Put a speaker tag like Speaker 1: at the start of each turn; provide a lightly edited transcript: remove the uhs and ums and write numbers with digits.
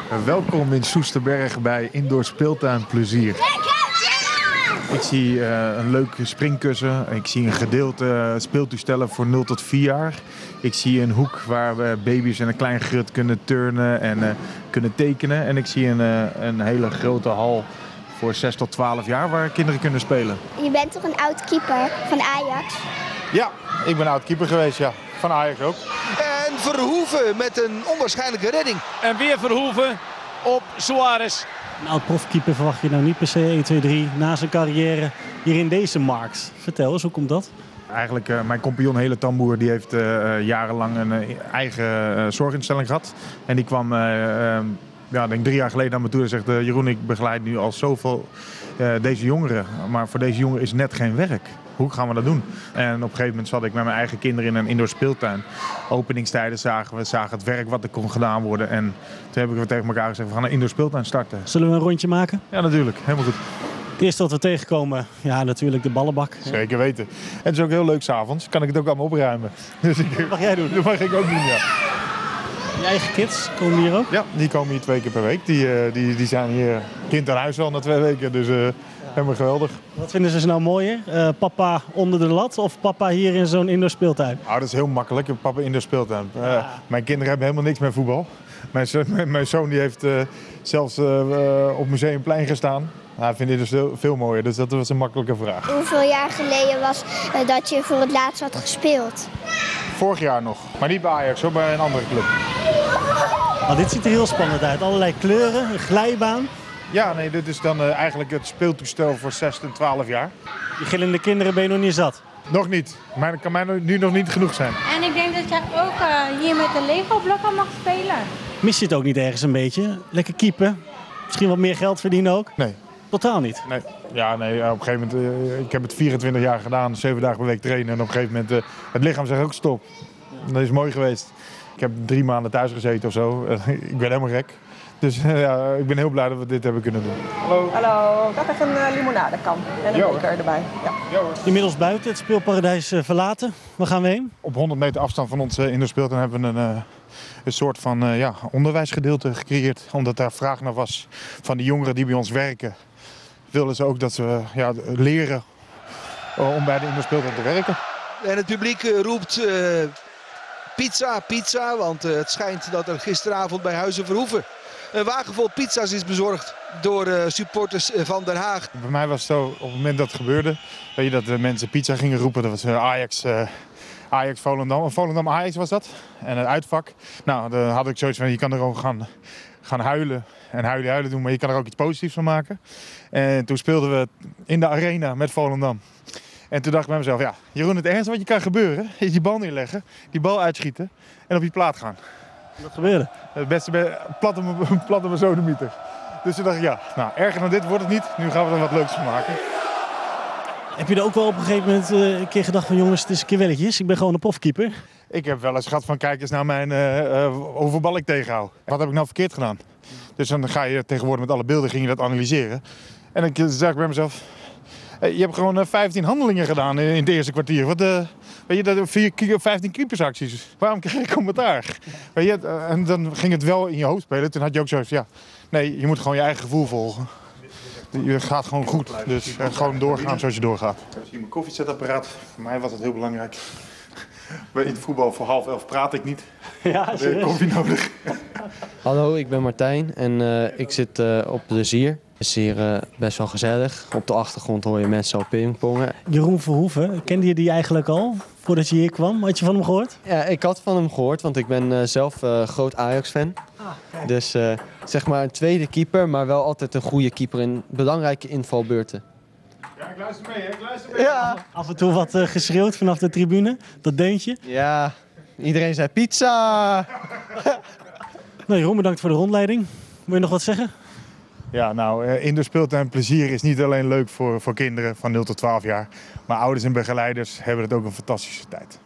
Speaker 1: Welkom in Soesterberg bij Indoor Speeltuin Plezier. Ik zie een leuk springkussen. Ik zie een gedeelte speeltoestellen voor 0 tot 4 jaar. Ik zie een hoek waar we baby's en een klein grut kunnen turnen en kunnen tekenen. En ik zie een hele grote hal voor 6 tot 12 jaar waar kinderen kunnen spelen.
Speaker 2: Je bent toch een oud keeper van Ajax?
Speaker 1: Ja, ik ben oud keeper geweest, ja. Van Ajax ook.
Speaker 3: En Verhoeven met een onwaarschijnlijke redding.
Speaker 4: En weer Verhoeven op Suarez.
Speaker 5: Een oud profkeeper verwacht je nou niet per se 1, 2, 3 na zijn carrière hier in deze markt. Vertel eens, hoe komt dat?
Speaker 1: Eigenlijk mijn compagnon Hele Tamboer die heeft jarenlang een eigen zorginstelling gehad. En die kwam denk 3 jaar geleden naar me toe en zegt Jeroen, ik begeleid nu al zoveel deze jongeren. Maar voor deze jongeren is net geen werk. Hoe gaan we dat doen? En op een gegeven moment zat ik met mijn eigen kinderen in een indoor speeltuin. Openingstijden zagen het werk wat er kon gedaan worden. En toen hebben we tegen elkaar gezegd, we gaan een indoor speeltuin starten.
Speaker 5: Zullen we een rondje maken?
Speaker 1: Ja, natuurlijk. Helemaal goed.
Speaker 5: Het eerste wat we tegenkomen, ja natuurlijk de ballenbak.
Speaker 1: Zeker weten. En het is ook heel leuk 's avonds. Kan ik het ook allemaal opruimen. Dus
Speaker 5: Dat mag jij doen.
Speaker 1: Dat mag ik ook doen, ja.
Speaker 5: Je eigen kids komen hier ook?
Speaker 1: Ja, die komen hier 2 keer per week. Die zijn hier kind aan huis al na 2 weken. Dus helemaal geweldig.
Speaker 5: Wat vinden ze nou mooier? Papa onder de lat of papa hier in zo'n indoor speeltuin?
Speaker 1: Nou, dat is heel makkelijk. Papa indoor speeltuin. Mijn kinderen hebben helemaal niks met voetbal. Mijn zoon die heeft zelfs op Museumplein gestaan. Hij vindt dit dus veel mooier, dus dat was een makkelijke vraag.
Speaker 2: Hoeveel jaar geleden was dat je voor het laatst had gespeeld?
Speaker 1: Vorig jaar nog, maar niet bij Ajax, hoor, bij een andere club.
Speaker 5: Dit ziet er heel spannend uit. Allerlei kleuren, een glijbaan.
Speaker 1: Ja, nee, dit is dan eigenlijk het speeltoestel voor 6 en 12 jaar.
Speaker 5: Die gillende kinderen ben je nog niet zat.
Speaker 1: Nog niet, maar dat kan mij nu nog niet genoeg zijn.
Speaker 6: En ik denk dat jij ook hier met de Lego-blokken mag spelen.
Speaker 5: Mis je het ook niet ergens een beetje? Lekker keepen? Misschien wat meer geld verdienen ook?
Speaker 1: Nee.
Speaker 5: Totaal niet?
Speaker 1: Nee. Ja, nee, op een gegeven moment, ik heb het 24 jaar gedaan, 7 dagen per week trainen. En op een gegeven moment, het lichaam zegt ook stop. Dat is mooi geweest. Ik heb 3 maanden thuis gezeten of zo. Ik ben helemaal gek. Dus ja, ik ben heel blij dat we dit hebben kunnen doen. Hallo.
Speaker 7: Hallo, ik had even een limonadekan en een beker erbij. Ja.
Speaker 5: Inmiddels buiten het speelparadijs verlaten. Waar gaan we heen?
Speaker 1: Op 100 meter afstand van ons in de speeltuin hebben we een soort van onderwijsgedeelte gecreëerd. Omdat daar vraag naar was van de jongeren die bij ons werken. Wilden ze ook dat ze leren om bij de indoor speeltuin te werken.
Speaker 3: En het publiek roept pizza, pizza. Want het schijnt dat er gisteravond bij Huizen Verhoeven een wagen vol pizza's is bezorgd door supporters van Den Haag.
Speaker 1: Bij mij was het zo, op het moment dat het gebeurde, weet je, dat de mensen pizza gingen roepen. Dat was Ajax Volendam. Volendam Ajax was dat. En het uitvak. Nou, dan had ik zoiets van, je kan er ook gaan huilen en huilen doen, maar je kan er ook iets positiefs van maken. En toen speelden we in de arena met Volendam. En toen dacht ik bij mezelf, ja, Jeroen, het ergste wat je kan gebeuren is die bal neerleggen, die bal uitschieten en op je plaat gaan.
Speaker 5: Wat gebeurde?
Speaker 1: Het beste platte me sodemieter. Dus toen dacht ik, ja, nou, erger dan dit wordt het niet. Nu gaan we er wat leuks van maken.
Speaker 5: Heb je er ook wel op een gegeven moment een keer gedacht van jongens, het is een keer welletjes. Ik ben gewoon een profkeeper.
Speaker 1: Ik heb wel eens gehad van kijk eens naar mijn hoeveel bal ik tegenhoud. Wat heb ik nou verkeerd gedaan? Dus dan ga je tegenwoordig met alle beelden ging je dat analyseren. En dan zeg ik bij mezelf, je hebt gewoon 15 handelingen gedaan in het eerste kwartier. Wat, weet je, 15 keepersacties. Waarom krijg je commentaar? Weet je, en dan ging het wel in je hoofd spelen. Toen had je ook zoiets ja, nee, je moet gewoon je eigen gevoel volgen. Je gaat gewoon goed, dus gewoon doorgaan zoals je doorgaat. Ik heb hier mijn koffiezetapparaat. Voor mij was het heel belangrijk. In het voetbal voor 10:30 praat ik niet.
Speaker 5: Ja,
Speaker 1: ik heb koffie nodig.
Speaker 8: Hallo, ik ben Martijn en ik zit op Plezier. Het is hier best wel gezellig. Op de achtergrond hoor je mensen al pingpongen.
Speaker 5: Jeroen Verhoeven, kende je die eigenlijk al voordat je hier kwam? Had je van hem gehoord?
Speaker 8: Ja, ik had van hem gehoord, want ik ben zelf groot Ajax-fan. Dus zeg maar een tweede keeper, maar wel altijd een goede keeper in belangrijke invalbeurten.
Speaker 1: Ja, ik luister mee, hè? Ik luister mee.
Speaker 8: Ja.
Speaker 5: Af en toe wat geschreeuwd vanaf de tribune, dat deuntje.
Speaker 8: Ja, iedereen zei pizza!
Speaker 5: Nou Jeroen, bedankt voor de rondleiding. Wil je nog wat zeggen?
Speaker 1: Ja, nou, indoor speeltuin plezier is niet alleen leuk voor kinderen van 0 tot 12 jaar. Maar ouders en begeleiders hebben het ook een fantastische tijd.